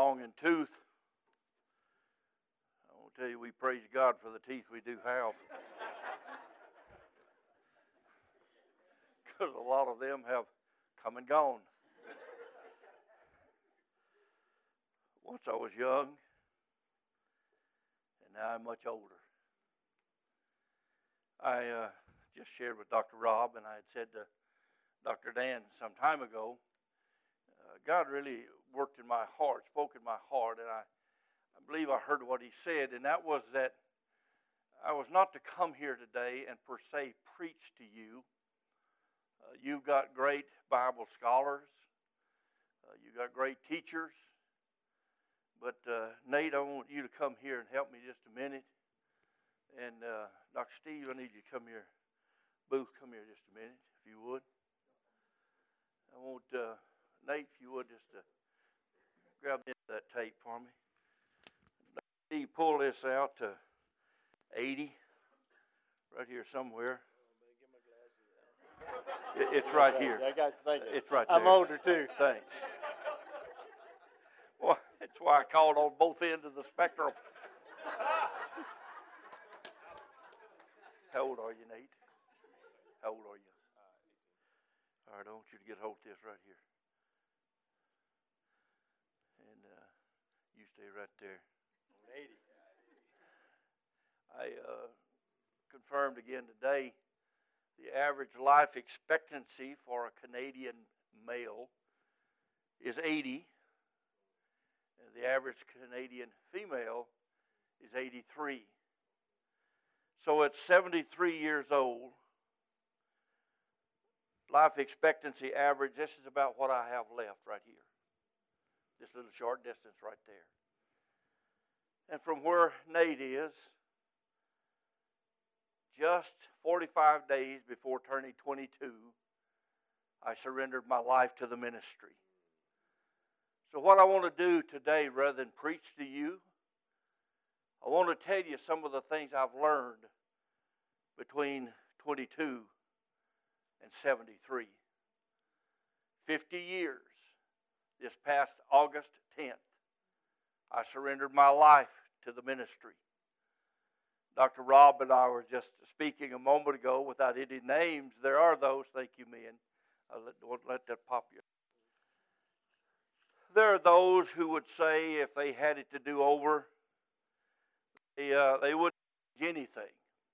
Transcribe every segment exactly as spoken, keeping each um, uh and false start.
long in tooth. I want to tell you, we praise God for the teeth we do have. Because a lot of them have come and gone. Once I was young, and now I'm much older. I uh, just shared with Doctor Rob, and I had said to Doctor Dan some time ago, uh, God really worked in my heart, spoke in my heart, and I, I believe I heard what he said, and that was that I was not to come here today and per se preach to you. Uh, you've got great Bible scholars. Uh, you've got great teachers. But uh, Nate, I want you to come here and help me just a minute. And uh, Doctor Steve, I need you to come here. Booth, come here just a minute, if you would. I want uh, Nate, if you would, just to grab the end of that tape for me. Doctor Steve, pull this out to eighty, right here somewhere. It, it's right here. I got you. Thank you. It's right there. I'm older too. Thanks. Well, that's why I called on both ends of the spectrum. How old are you, Nate? How old are you? All right, I want you to get hold of this right here. And uh, you stay right there. eighty. I uh, confirmed again today the average life expectancy for a Canadian male is eighty. The average Canadian female is eighty-three. So at seventy-three years old, life expectancy average, this is about what I have left right here. This little short distance right there. And from where Nate is, just forty-five days before turning twenty-two, I surrendered my life to the ministry. So what I want to do today, rather than preach to you, I want to tell you some of the things I've learned between twenty-two and seventy-three. fifty years, this past August tenth, I surrendered my life to the ministry. Doctor Rob and I were just speaking a moment ago without any names. There are those, thank you, men. I won't let that pop you. There are those who would say if they had it to do over, they, uh, they wouldn't change anything.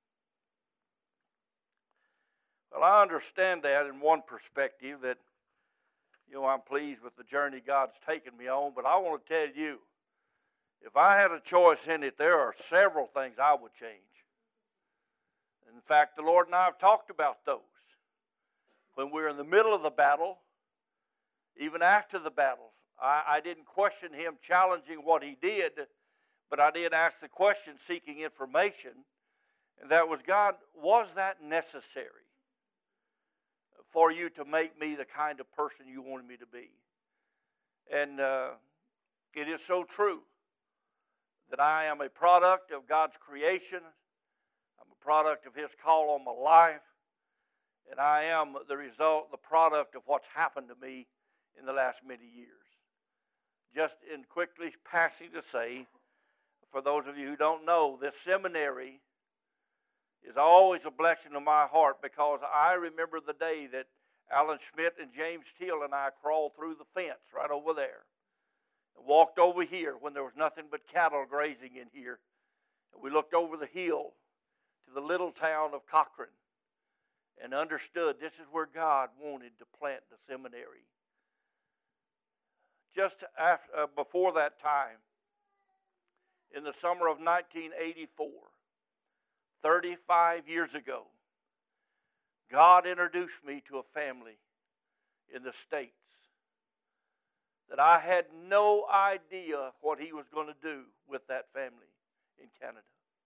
Well, I understand that in one perspective, that, you know, I'm pleased with the journey God's taken me on, but I want to tell you, if I had a choice in it, there are several things I would change. In fact, the Lord and I have talked about those. When we're in the middle of the battle, even after the battle, I, I didn't question him challenging what he did, but I did ask the question seeking information, and that was, God, was that necessary for you to make me the kind of person you wanted me to be? And uh, it is so true that I am a product of God's creation. I'm a product of his call on my life. And I am the result, the product of what's happened to me in the last many years. Just in quickly passing to say, for those of you who don't know, this seminary is always a blessing to my heart, because I remember the day that Alan Schmidt and James Teal and I crawled through the fence right over there and walked over here when there was nothing but cattle grazing in here. And we looked over the hill to the little town of Cochrane and understood this is where God wanted to plant the seminary. Just after, uh, before that time, in the summer of nineteen eighty-four, thirty-five years ago, God introduced me to a family in the States that I had no idea what he was going to do with that family in Canada.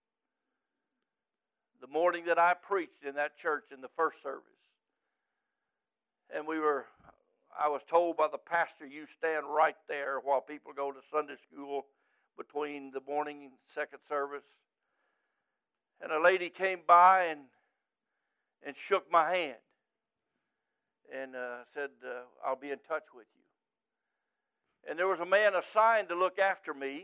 The morning that I preached in that church in the first service, and we were, I was told by the pastor, you stand right there while people go to Sunday school between the morning and second service. And a lady came by and and shook my hand and uh, said, uh, I'll be in touch with you. And there was a man assigned to look after me.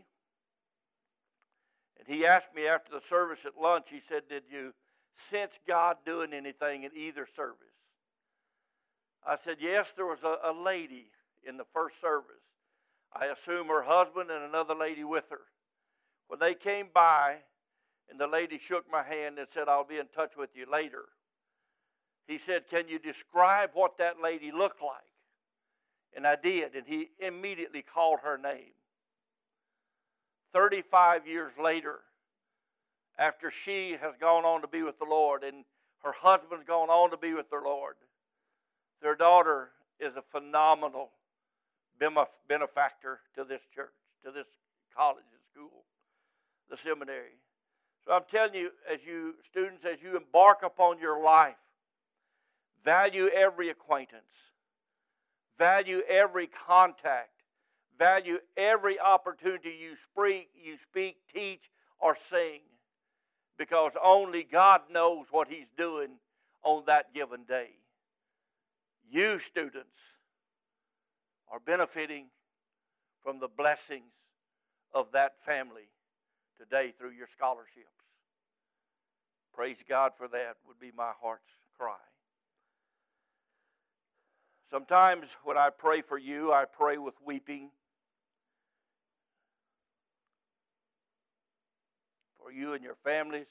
And he asked me after the service at lunch, he said, did you sense God doing anything in either service? I said, yes, there was a, a lady in the first service. I assume her husband and another lady with her. When they came by, and the lady shook my hand and said, I'll be in touch with you later. He said, can you describe what that lady looked like? And I did, and he immediately called her name. thirty-five years later, after she has gone on to be with the Lord and her husband's gone on to be with the Lord, their daughter is a phenomenal benefactor to this church, to this college and school, the seminary. So I'm telling you, as you students, as you embark upon your life, value every acquaintance, value every contact, value every opportunity you speak, you speak, teach, or sing, because only God knows what He's doing on that given day. You students are benefiting from the blessings of that family today through your scholarships. Praise God for that would be my heart's cry. Sometimes when I pray for you, I pray with weeping. For you and your families.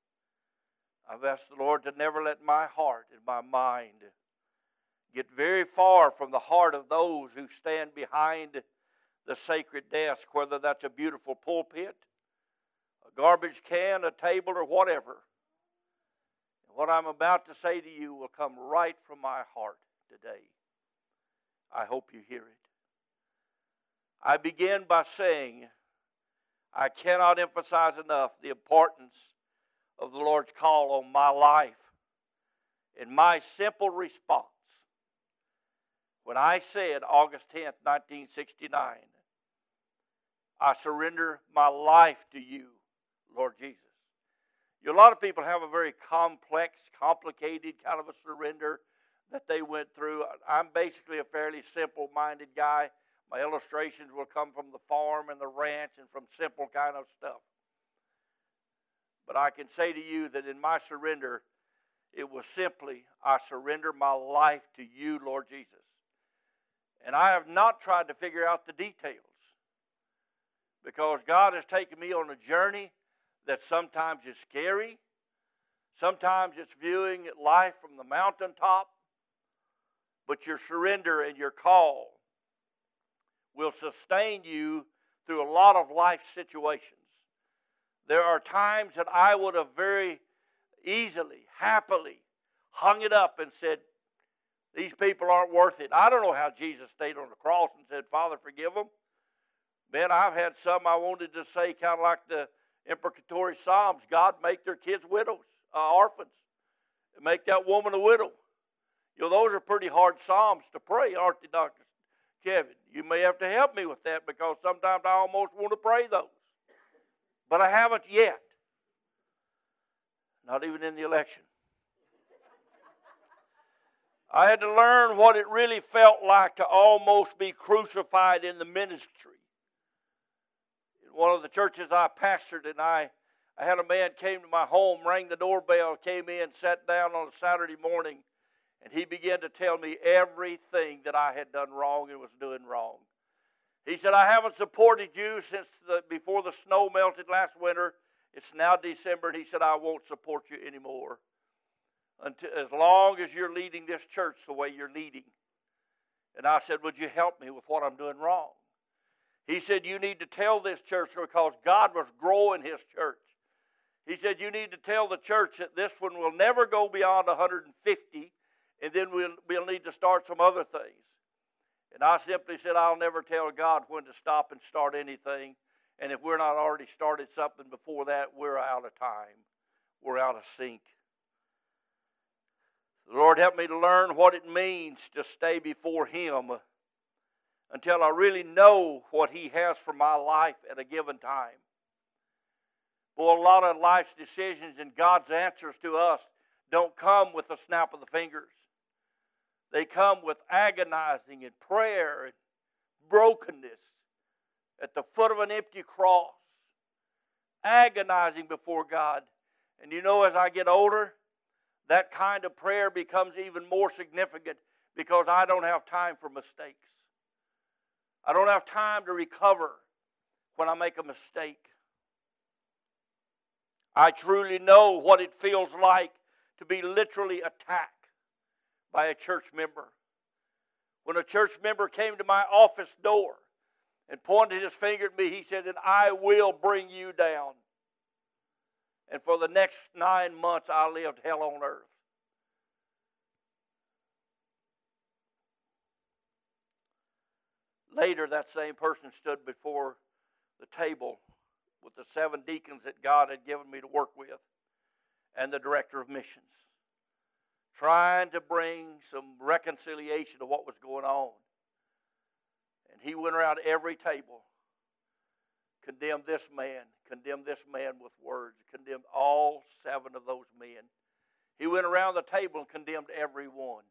I've asked the Lord to never let my heart and my mind get very far from the heart of those who stand behind the sacred desk, whether that's a beautiful pulpit, a garbage can, a table, or whatever. What I'm about to say to you will come right from my heart today. I hope you hear it. I begin by saying I cannot emphasize enough the importance of the Lord's call on my life and my simple response when I said August tenth, nineteen sixty-nine, I surrender my life to you, Lord Jesus. You know, a lot of people have a very complex, complicated kind of a surrender that they went through. I'm basically a fairly simple-minded guy. My illustrations will come from the farm and the ranch and from simple kind of stuff. But I can say to you that in my surrender, it was simply, I surrender my life to you, Lord Jesus. And I have not tried to figure out the details, because God has taken me on a journey that sometimes is scary. Sometimes it's viewing life from the mountaintop. But your surrender and your call will sustain you through a lot of life situations. There are times that I would have very easily, happily hung it up and said, these people aren't worth it. I don't know how Jesus stayed on the cross and said, Father, forgive them. Man, I've had some I wanted to say, kind of like the imprecatory Psalms, God, make their kids widows, uh, orphans. Make that woman a widow. You know, those are pretty hard Psalms to pray, aren't they, Doctor Kevin? You may have to help me with that, because sometimes I almost want to pray those. But I haven't yet. Not even in the election. I had to learn what it really felt like to almost be crucified in the ministry. In one of the churches I pastored, and I, I had a man came to my home, rang the doorbell, came in, sat down on a Saturday morning, and he began to tell me everything that I had done wrong and was doing wrong. He said, I haven't supported you since the, before the snow melted last winter. It's now December, and he said, I won't support you anymore. Until, as long as you're leading this church the way you're leading. And I said, would you help me with what I'm doing wrong? He said, you need to tell this church, because God was growing His church. He said, you need to tell the church that this one will never go beyond one hundred fifty, and then we'll, we'll need to start some other things. And I simply said, I'll never tell God when to stop and start anything. And if we're not already started something before that, we're out of time. We're out of sync. The Lord helped me to learn what it means to stay before Him until I really know what He has for my life at a given time. Boy, a lot of life's decisions and God's answers to us don't come with a snap of the fingers. They come with agonizing and prayer and brokenness at the foot of an empty cross, agonizing before God. And you know, as I get older, that kind of prayer becomes even more significant because I don't have time for mistakes. I don't have time to recover when I make a mistake. I truly know what it feels like to be literally attacked by a church member. When a church member came to my office door and pointed his finger at me, he said, "And I will bring you down." And for the next nine months, I lived hell on earth. Later, that same person stood before the table with the seven deacons that God had given me to work with and the director of missions, trying to bring some reconciliation to what was going on. And he went around every table, condemned this man, condemned this man with words, condemned all seven of those men. He went around the table and condemned every one.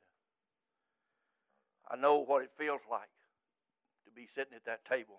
I know what it feels like to be sitting at that table.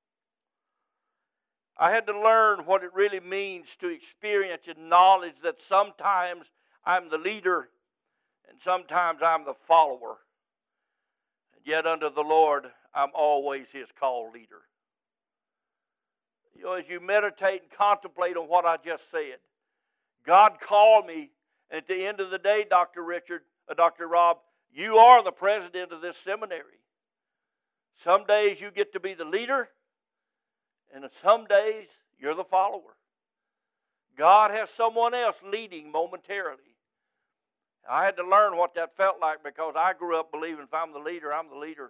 I had to learn what it really means to experience and knowledge that sometimes I'm the leader and sometimes I'm the follower. And yet under the Lord, I'm always His called leader. You know, as you meditate and contemplate on what I just said, God called me, and at the end of the day, Doctor Richard, uh, Doctor Rob, you are the president of this seminary. Some days you get to be the leader, and some days you're the follower. God has someone else leading momentarily. I had to learn what that felt like because I grew up believing if I'm the leader, I'm the leader.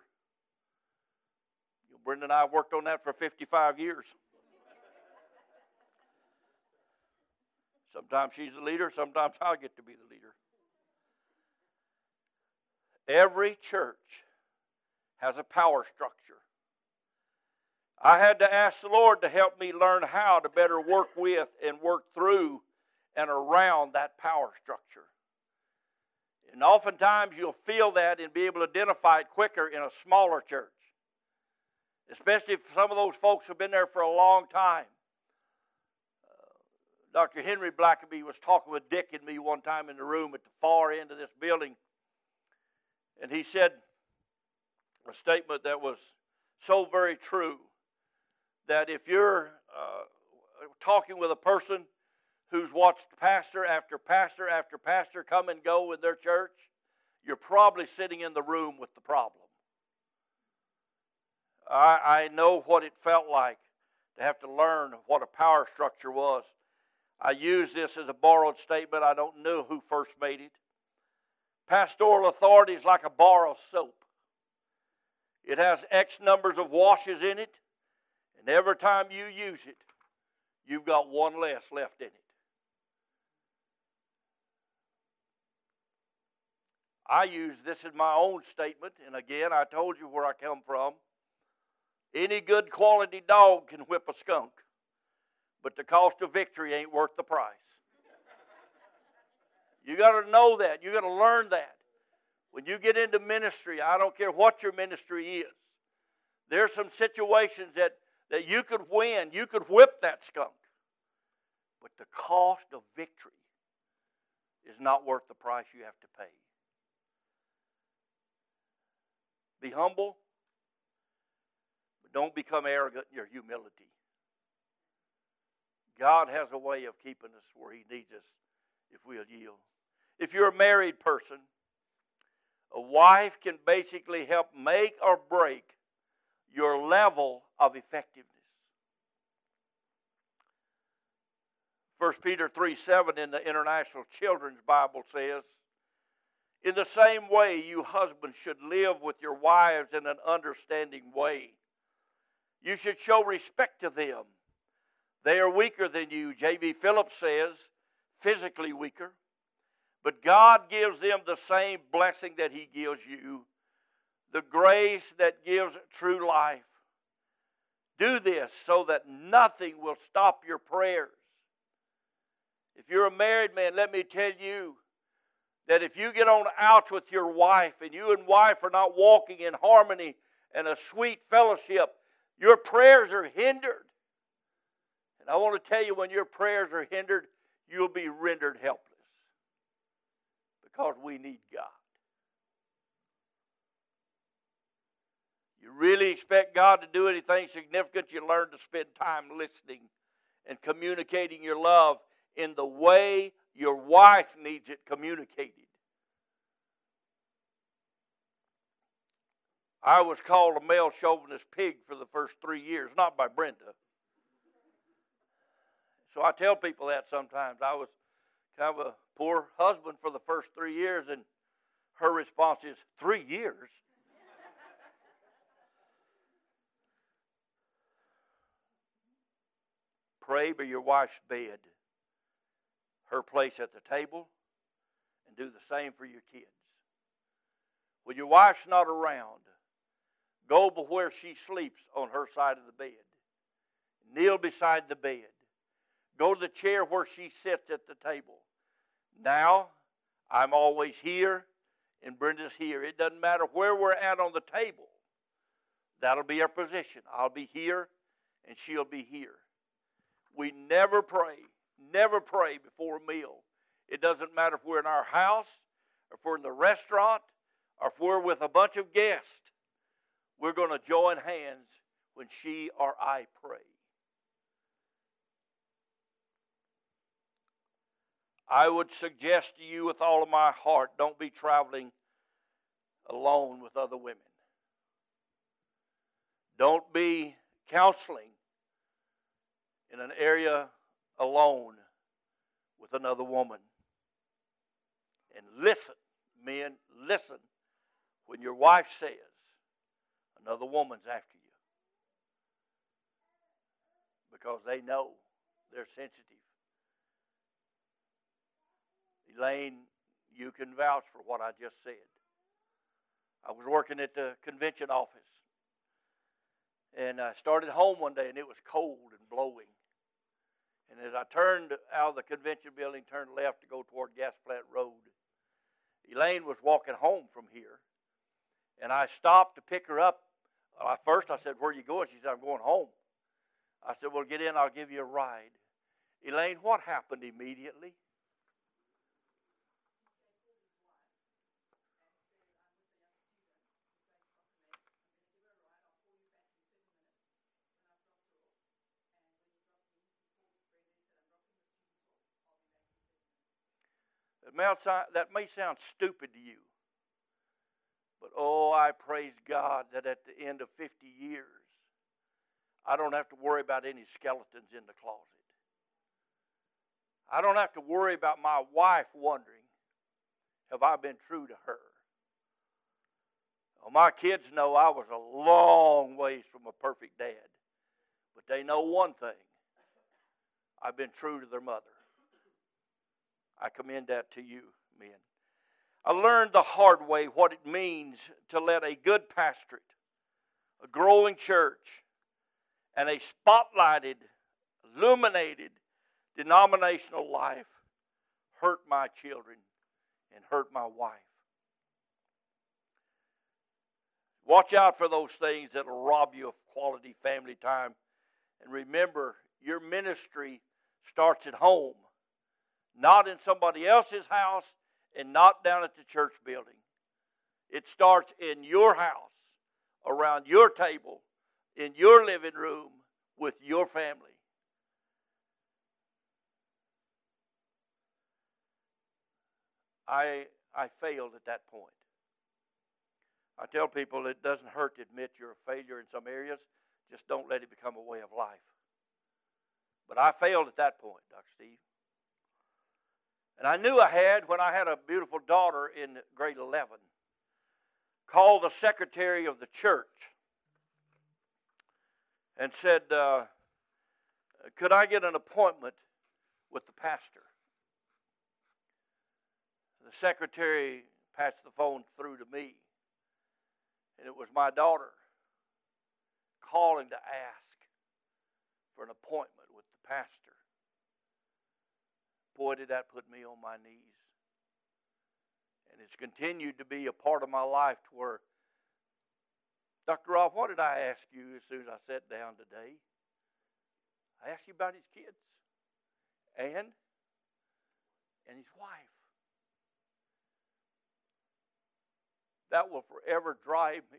Brenda and I worked on that for fifty-five years. Sometimes she's the leader, sometimes I get to be the leader. Every church has a power structure. I had to ask the Lord to help me learn how to better work with and work through and around that power structure. And oftentimes you'll feel that and be able to identify it quicker in a smaller church. Especially if some of those folks have been there for a long time. Uh, Doctor Henry Blackaby was talking with Dick and me one time in the room at the far end of this building. And he said a statement that was so very true. That if you're uh, talking with a person who's watched pastor after pastor after pastor come and go in their church, you're probably sitting in the room with the problem. I, I know what it felt like to have to learn what a power structure was. I use this as a borrowed statement. I don't know who first made it. Pastoral authority is like a bar of soap. It has X numbers of washes in it. And every time you use it, you've got one less left in it. I use this as my own statement, and again, I told you where I come from. Any good quality dog can whip a skunk, but the cost of victory ain't worth the price. You got to know that. You got to learn that. When you get into ministry, I don't care what your ministry is, there's some situations that that you could win, you could whip that skunk. But the cost of victory is not worth the price you have to pay. Be humble, but don't become arrogant in your humility. God has a way of keeping us where He needs us if we'll yield. If you're a married person, a wife can basically help make or break your level of effectiveness. First Peter three seven in the International Children's Bible says, "In the same way, you husbands should live with your wives in an understanding way. You should show respect to them. They are weaker than you," J B Phillips says, physically weaker. "But God gives them the same blessing that He gives you, the grace that gives true life. Do this so that nothing will stop your prayers." If you're a married man, let me tell you that if you get on outs with your wife and you and wife are not walking in harmony and a sweet fellowship, your prayers are hindered. And I want to tell you, when your prayers are hindered, you'll be rendered helpless. Because we need God. You really expect God to do anything significant, you learn to spend time listening and communicating your love in the way your wife needs it communicated. I was called a male chauvinist pig for the first three years, not by Brenda. So I tell people that sometimes. I was kind of a poor husband for the first three years, and her response is, three years? Pray by your wife's bed, her place at the table, and do the same for your kids. When your wife's not around, go by where she sleeps on her side of the bed. Kneel beside the bed. Go to the chair where she sits at the table. Now, I'm always here, and Brenda's here. It doesn't matter where we're at on the table. That'll be our position. I'll be here, and she'll be here. We never pray, never pray before a meal. It doesn't matter if we're in our house, or if we're in the restaurant, or if we're with a bunch of guests. We're going to join hands when she or I pray. I would suggest to you with all of my heart, don't be traveling alone with other women. Don't be counseling in an area alone with another woman. And listen, men, listen when your wife says another woman's after you. Because they know, they're sensitive. Elaine, you can vouch for what I just said. I was working at the convention office. And I started home one day, and it was cold and blowing. And as I turned out of the convention building, turned left to go toward Gas Plant Road, Elaine was walking home from here. And I stopped to pick her up. Well, first I said, where are you going? She said, I'm going home. I said, well, get in, I'll give you a ride. Elaine, what happened immediately? That may sound stupid to you. But oh, I praise God that at the end of fifty years, I don't have to worry about any skeletons in the closet. I don't have to worry about my wife wondering, have I been true to her? Well, my kids know I was a long ways from a perfect dad. But they know one thing. I've been true to their mother. I commend that to you, men. I learned the hard way what it means to let a good pastorate, a growing church, and a spotlighted, illuminated denominational life hurt my children and hurt my wife. Watch out for those things that will rob you of quality family time. And remember, your ministry starts at home, not in somebody else's house and not down at the church building. It starts in your house, around your table, in your living room, with your family. I, I failed at that point. I tell people it doesn't hurt to admit you're a failure in some areas. Just don't let it become a way of life. But I failed at that point, Doctor Steve. And I knew I had when I had a beautiful daughter in grade eleven. Called the secretary of the church and said, uh, could I get an appointment with the pastor? The secretary passed the phone through to me. And it was my daughter calling to ask for an appointment with the pastor. Boy, did that put me on my knees. And it's continued to be a part of my life to where Doctor Rob, what did I ask you as soon as I sat down today? I asked you about his kids and, and his wife. That will forever drive me.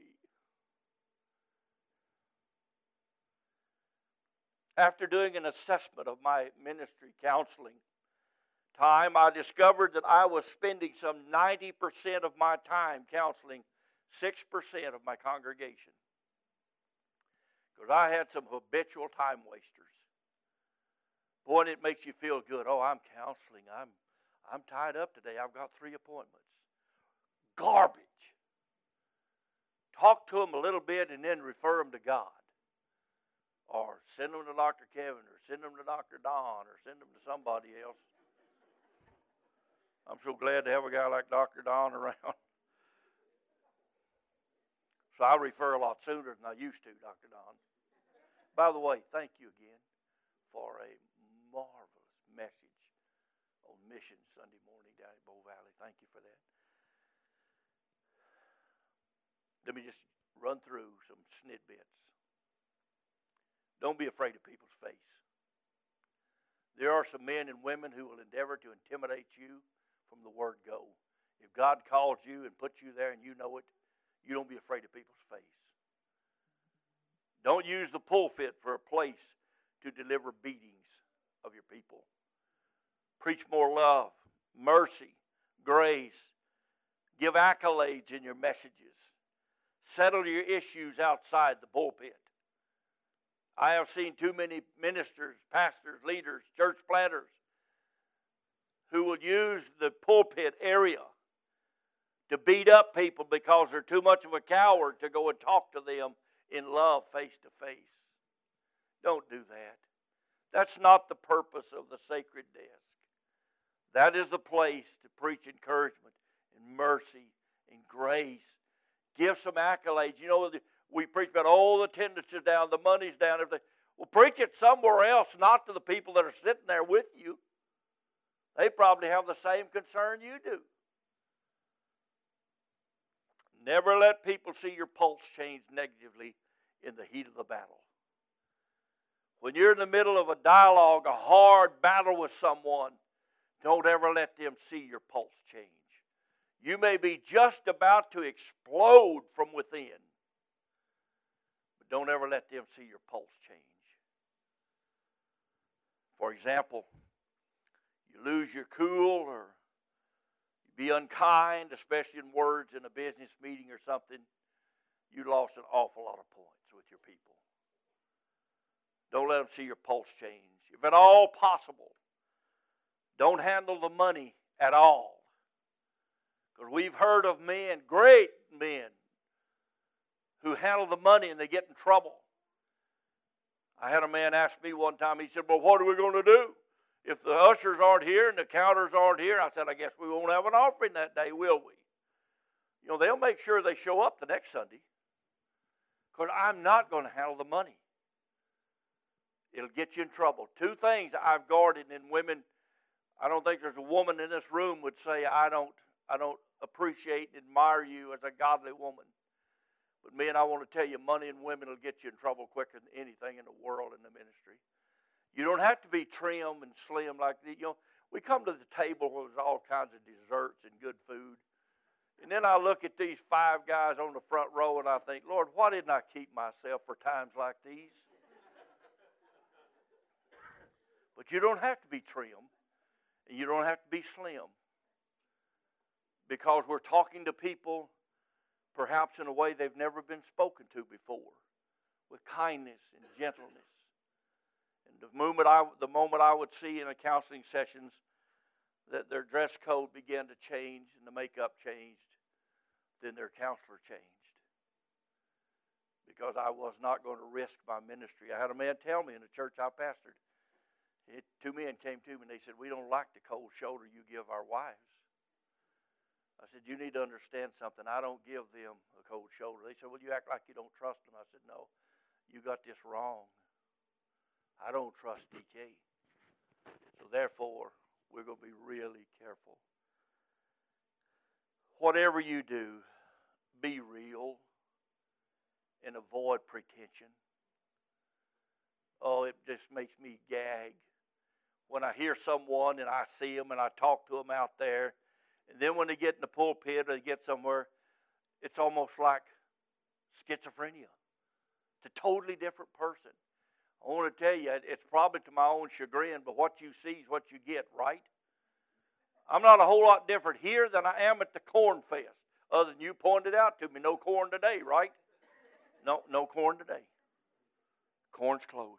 After doing an assessment of my ministry counseling time, I discovered that I was spending some ninety percent of my time counseling six percent of my congregation. Because I had some habitual time wasters. Boy, and it makes you feel good. Oh, I'm counseling. I'm, I'm tied up today. I've got three appointments. Garbage. Talk to them a little bit and then refer them to God. Or send them to Doctor Kevin, or send them to Doctor Don, or send them to somebody else. I'm so glad to have a guy like Doctor Don around. So I refer a lot sooner than I used to, Doctor Don. By the way, thank you again for a marvelous message on Mission Sunday morning down at Bow Valley. Thank you for that. Let me just run through some snidbits. Don't be afraid of people's face. There are some men and women who will endeavor to intimidate you from the word go. If God calls you and puts you there and you know it, you don't be afraid of people's face. Don't use the pulpit for a place to deliver beatings of your people. Preach more love, mercy, grace. Give accolades in your messages. Settle your issues outside the pulpit. I have seen too many ministers, pastors, leaders, church planters who will use the pulpit area to beat up people because they're too much of a coward to go and talk to them in love face to face. Don't do that. That's not the purpose of the sacred desk. That is the place to preach encouragement and mercy and grace. Give some accolades. You know, we preach about, oh, the attendance is down, the money's down, everything. Well, preach it somewhere else, not to the people that are sitting there with you. They probably have the same concern you do. Never let people see your pulse change negatively in the heat of the battle. When you're in the middle of a dialogue, a hard battle with someone, don't ever let them see your pulse change. You may be just about to explode from within, but don't ever let them see your pulse change. For example, you lose your cool or you be unkind, especially in words in a business meeting or something, you lost an awful lot of points with your people. Don't let them see your pulse change. If at all possible, don't handle the money at all. Because we've heard of men, great men, who handle the money and they get in trouble. I had a man ask me one time, he said, well, what are we going to do? If the ushers aren't here and the counters aren't here, I said, I guess we won't have an offering that day, will we? You know, they'll make sure they show up the next Sunday. Because I'm not going to handle the money. It'll get you in trouble. Two things I've guarded in women. I don't think there's a woman in this room would say, I don't, I don't appreciate and admire you as a godly woman. But men, I want to tell you, money and women will get you in trouble quicker than anything in the world in the ministry. You don't have to be trim and slim like that. You know, we come to the table where there's all kinds of desserts and good food. And then I look at these five guys on the front row and I think, Lord, why didn't I keep myself for times like these? But you don't have to be trim. And you don't have to be slim. Because we're talking to people perhaps in a way they've never been spoken to before. With kindness and gentleness. And the moment I, the moment I would see in the counseling sessions that their dress code began to change and the makeup changed, then their counselor changed. Because I was not going to risk my ministry. I had a man tell me in the church I pastored. It, two men came to me and they said, we don't like the cold shoulder you give our wives. I said, you need to understand something. I don't give them a cold shoulder. They said, well, you act like you don't trust them. I said, no, you got this wrong. I don't trust D K. So therefore, we're going to be really careful. Whatever you do, be real and avoid pretension. Oh, it just makes me gag when I hear someone and I see them and I talk to them out there, and then when they get in the pulpit or they get somewhere, it's almost like schizophrenia. It's a totally different person. I want to tell you, it's probably to my own chagrin, but what you see is what you get, right? I'm not a whole lot different here than I am at the corn fest, other than you pointed out to me, no corn today, right? No, no corn today. Corn's closed.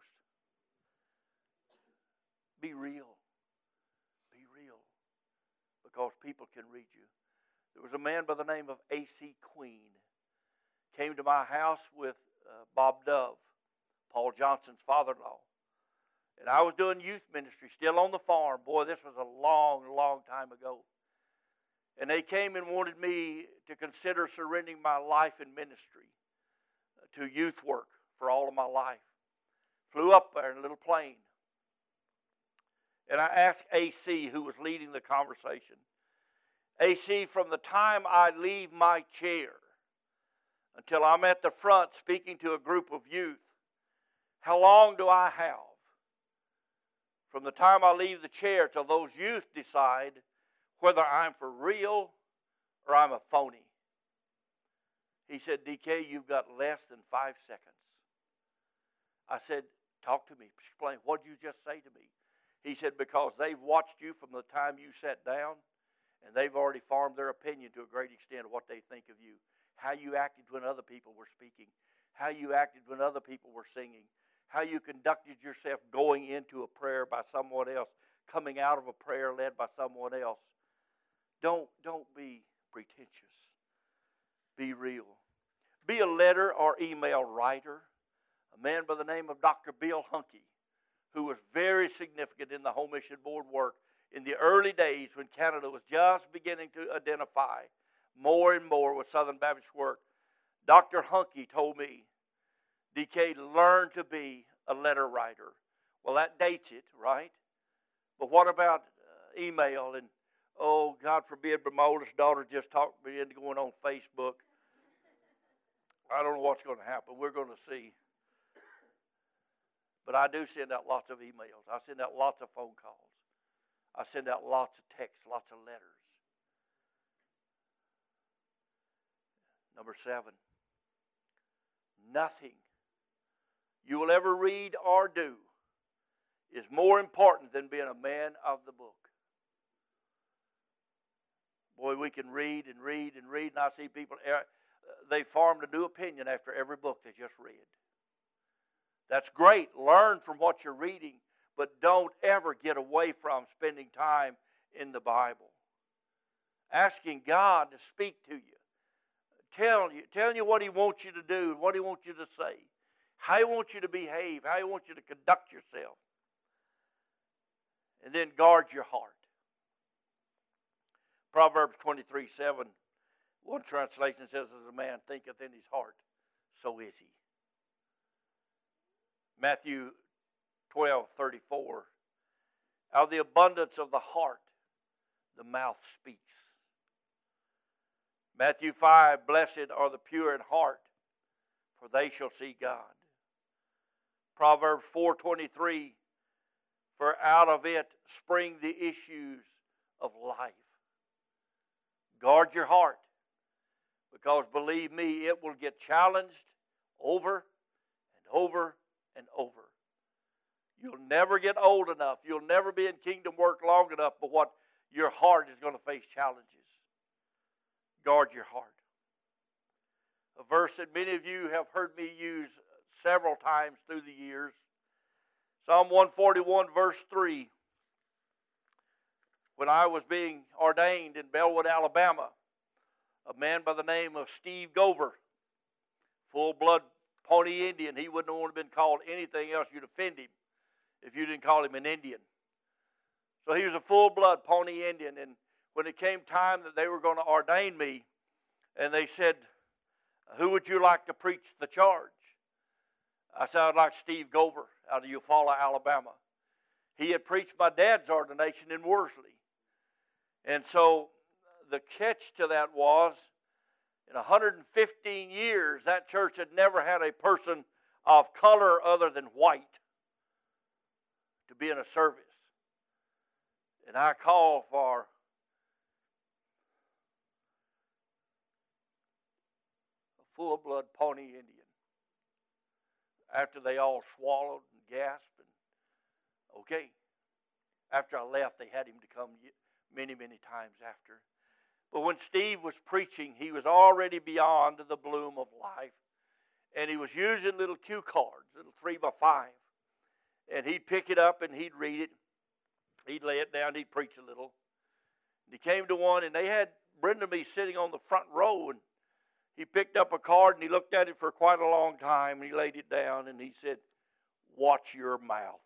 Be real. Be real. Because people can read you. There was a man by the name of A C Queen. Came to my house with uh, Bob Dove, Paul Johnson's father-in-law. And I was doing youth ministry, still on the farm. Boy, this was a long, long time ago. And they came and wanted me to consider surrendering my life in ministry to youth work for all of my life. Flew up there in a little plane. And I asked A C, who was leading the conversation, A C, from the time I leave my chair until I'm at the front speaking to a group of youth, how long do I have? From the time I leave the chair till those youth decide whether I'm for real or I'm a phony. He said, D K, you've got less than five seconds. I said, talk to me. Explain. What did you just say to me? He said, because they've watched you from the time you sat down, and they've already formed their opinion to a great extent of what they think of you. How you acted when other people were speaking. How you acted when other people were singing. How you conducted yourself going into a prayer by someone else, coming out of a prayer led by someone else. Don't, don't be pretentious. Be real. Be a letter or email writer. A man by the name of Doctor Bill Hunky, who was very significant in the Home Mission Board work in the early days when Canada was just beginning to identify more and more with Southern Baptist work. Doctor Hunky told me, D K, learn to be a letter writer. Well, that dates it, right? But what about uh, email? And, oh, God forbid, but my oldest daughter just talked me into going on Facebook. I don't know what's going to happen. We're going to see. But I do send out lots of emails. I send out lots of phone calls. I send out lots of texts, lots of letters. Number seven, nothing you will ever read or do is more important than being a man of the book. Boy, we can read and read and read, and I see people, they formed a new opinion after every book they just read. That's great. Learn from what you're reading, but don't ever get away from spending time in the Bible. Asking God to speak to you. Telling you, telling you what He wants you to do, what He wants you to say, how He wants you to behave, how He wants you to conduct yourself. And then guard your heart. Proverbs twenty-three seven, one translation says, as a man thinketh in his heart, so is he. Matthew twelve thirty-four, out of the abundance of the heart, the mouth speaks. Matthew five, blessed are the pure in heart, for they shall see God. Proverbs four twenty-three, for out of it spring the issues of life. Guard your heart, because believe me, it will get challenged over and over and over. You'll never get old enough. You'll never be in kingdom work long enough, but what your heart is going to face challenges. Guard your heart. A verse that many of you have heard me use several times through the years. Psalm one forty-one verse three. When I was being ordained in Bellwood, Alabama, a man by the name of Steve Gover, full-blood Pawnee Indian, he wouldn't want to have been called anything else. You'd offend him if you didn't call him an Indian. So he was a full-blood Pawnee Indian, and when it came time that they were going to ordain me, and they said, who would you like to preach the charge? I said, I'd like Steve Gover out of Eufaula, Alabama. He had preached my dad's ordination in Worsley. And so the catch to that was, In one hundred fifteen years, that church had never had a person of color other than white to be in a service. And I called for a full-blood Pawnee Indian. After they all swallowed and gasped, and okay. After I left, they had him to come many, many times after. But when Steve was preaching, he was already beyond the bloom of life. And he was using little cue cards, little three by five. And he'd pick it up and he'd read it. He'd lay it down, he'd preach a little. And he came to one, and they had Brenda and me sitting on the front row, and he picked up a card and he looked at it for quite a long time, and he laid it down and he said, "Watch your mouth."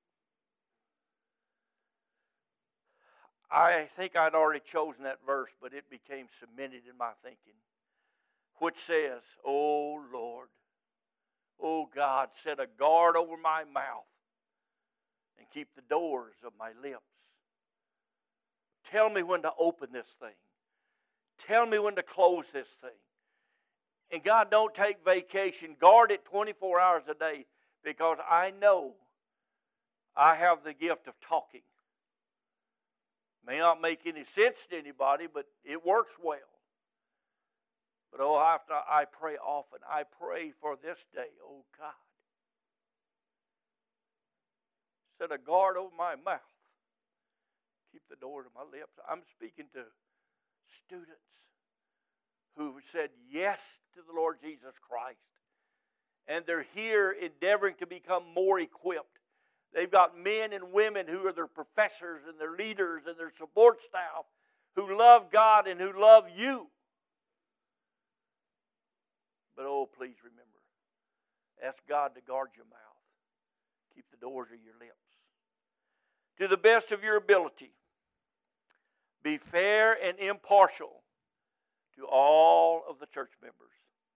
I think I'd already chosen that verse, but it became cemented in my thinking, which says, "Oh Lord, oh God, set a guard over my mouth and keep the doors of my lips. Tell me when to open this thing. Tell me when to close this thing. And God, don't take vacation. Guard it twenty-four hours a day, because I know I have the gift of talking. May not make any sense to anybody, but it works well. But oh, I, have to, I pray often. I pray for this day, oh God. Set a guard over my mouth. Keep the door to my lips. I'm speaking to students who said yes to the Lord Jesus Christ. And they're here endeavoring to become more equipped. They've got men and women who are their professors and their leaders and their support staff who love God and who love you. But oh, please remember, ask God to guard your mouth. Keep the doors of your lips. To the best of your ability, be fair and impartial to all of the church members.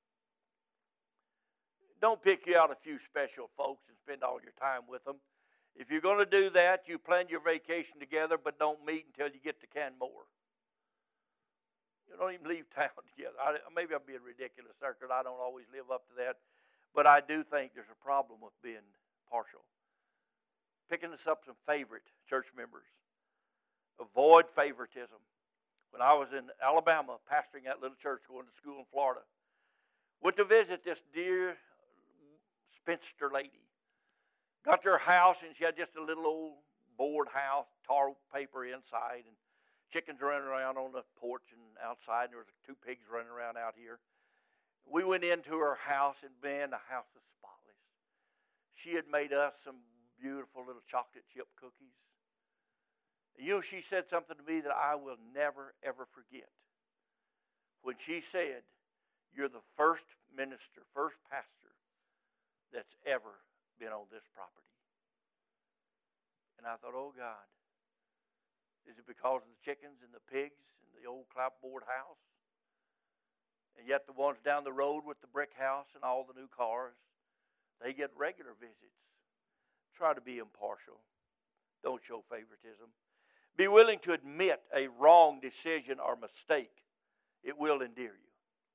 Don't pick you out a few special folks and spend all your time with them. If you're going to do that, you plan your vacation together, but don't meet until you get to Canmore. You don't even leave town together. I, maybe I'm being ridiculous there, because I don't always live up to that. But I do think there's a problem with being partial. Picking us up some favorite church members. Avoid favoritism. When I was in Alabama, pastoring that little church, going to school in Florida, went to visit this dear spinster lady. Got to her house, and she had just a little old board house, tar paper inside, and chickens running around on the porch and outside. And there was two pigs running around out here. We went into her house, and man, the house was spotless. She had made us some beautiful little chocolate chip cookies. You know, she said something to me that I will never, ever forget. When she said, "You're the first minister, first pastor that's ever been on this property." And I thought, oh God, is it because of the chickens and the pigs and the old clapboard house? And yet the ones down the road with the brick house and all the new cars, they get regular visits. Try to be impartial. Don't show favoritism. Be willing to admit a wrong decision or mistake. It will endear you.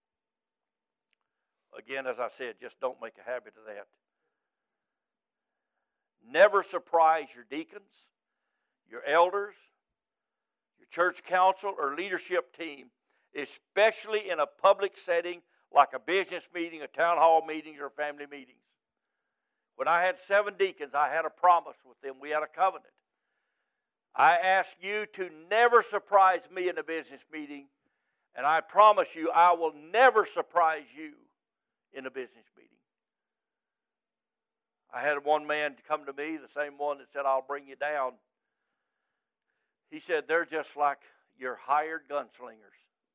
Again, as I said, just don't make a habit of that. Never surprise your deacons, your elders, your church council, or leadership team, especially in a public setting like a business meeting, a town hall meeting, or family meetings. When I had seven deacons, I had a promise with them. We had a covenant. I ask you to never surprise me in a business meeting, and I promise you I will never surprise you in a business meeting. I had one man come to me, the same one that said, "I'll bring you down." He said, "They're just like your hired gunslingers."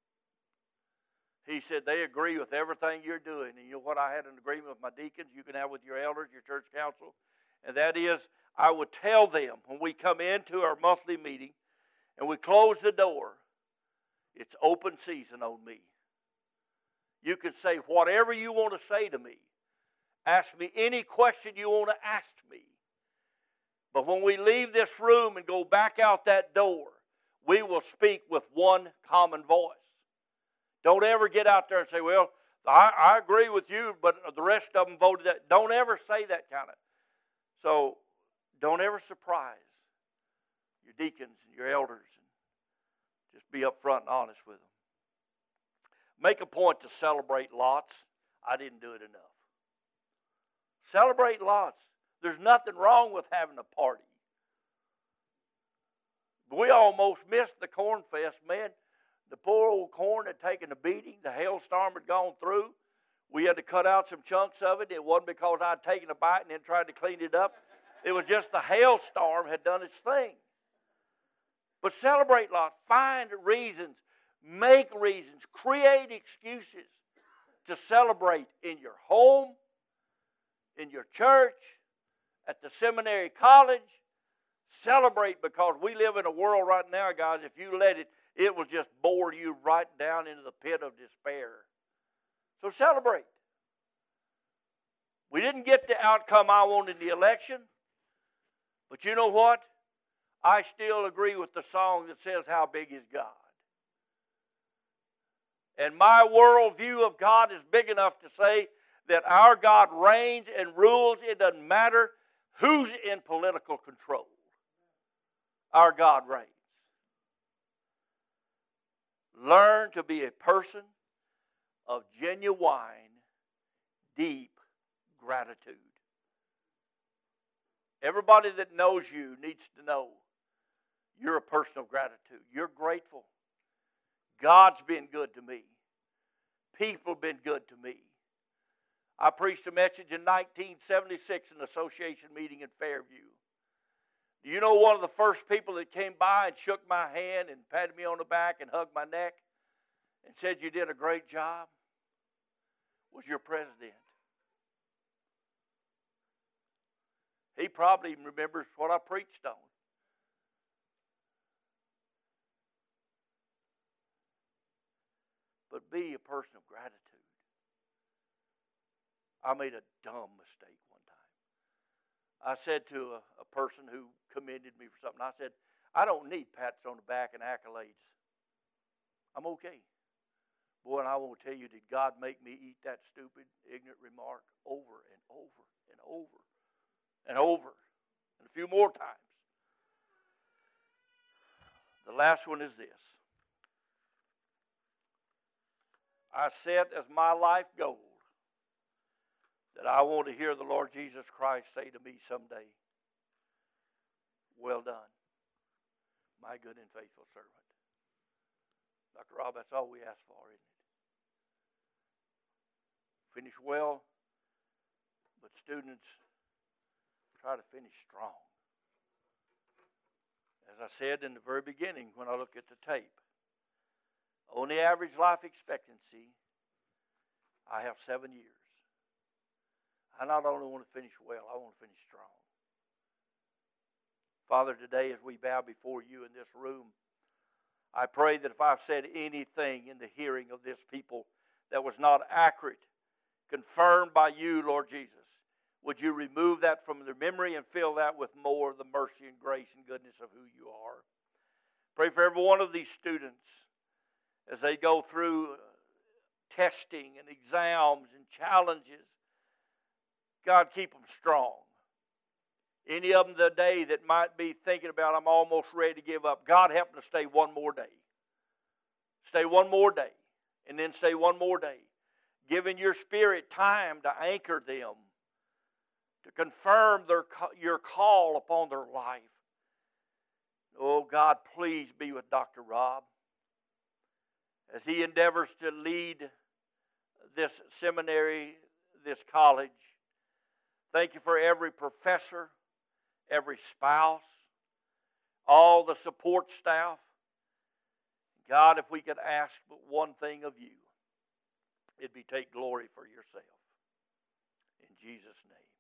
He said, "They agree with everything you're doing." And you know what I had an agreement with my deacons? You can have with your elders, your church council. And that is, I would tell them when we come into our monthly meeting and we close the door, it's open season on me. You can say whatever you want to say to me. Ask me any question you want to ask me. But when we leave this room and go back out that door, we will speak with one common voice. Don't ever get out there and say, well, I, I agree with you, but the rest of them voted that. Don't ever say that kind of. So don't ever surprise your deacons and your elders. And just be upfront and honest with them. Make a point to celebrate lots. I didn't do it enough. Celebrate lots. There's nothing wrong with having a party. We almost missed the corn fest, man. The poor old corn had taken a beating. The hailstorm had gone through. We had to cut out some chunks of it. It wasn't because I'd taken a bite and then tried to clean it up. It was just the hailstorm had done its thing. But celebrate lots. Find reasons. Make reasons. Create excuses to celebrate in your home, in your church, at the seminary college. Celebrate, because we live in a world right now, guys, if you let it, it will just bore you right down into the pit of despair. So celebrate. We didn't get the outcome I wanted in the election, but you know what? I still agree with the song that says, how big is God? And my worldview of God is big enough to say that our God reigns and rules. It doesn't matter who's in political control. Our God reigns. Learn to be a person of genuine, deep gratitude. Everybody that knows you needs to know you're a person of gratitude. You're grateful. God's been good to me. People have been good to me. I preached a message in nineteen seventy-six in an association meeting in Fairview. Do you know one of the first people that came by and shook my hand and patted me on the back and hugged my neck and said, you did a great job, was your president. He probably even remembers what I preached on. But be a person of gratitude. I made a dumb mistake one time. I said to a, a person who commended me for something, I said, I don't need pats on the back and accolades. I'm okay. Boy, and I want to tell you, did God make me eat that stupid, ignorant remark over and over and over and over and a few more times. The last one is this. I set as my life goal that I want to hear the Lord Jesus Christ say to me someday, well done, my good and faithful servant. Doctor Rob, that's all we ask for, isn't it? Finish well, but students, try to finish strong. As I said in the very beginning when I looked at the tape, on the average life expectancy, I have seven years. I not only want to finish well, I want to finish strong. Father, today as we bow before you in this room, I pray that if I've said anything in the hearing of this people that was not accurate, confirmed by you, Lord Jesus, would you remove that from their memory and fill that with more of the mercy and grace and goodness of who you are. Pray for every one of these students as they go through testing and exams and challenges. God, keep them strong. Any of them today that might be thinking about, I'm almost ready to give up, God, help them to stay one more day. Stay one more day. And then stay one more day. Giving your Spirit time to anchor them, to confirm their, your call upon their life. Oh, God, please be with Doctor Rob as he endeavors to lead this seminary, this college. Thank you for every professor, every spouse, all the support staff. God, if we could ask but one thing of you, it'd be take glory for yourself. In Jesus' name.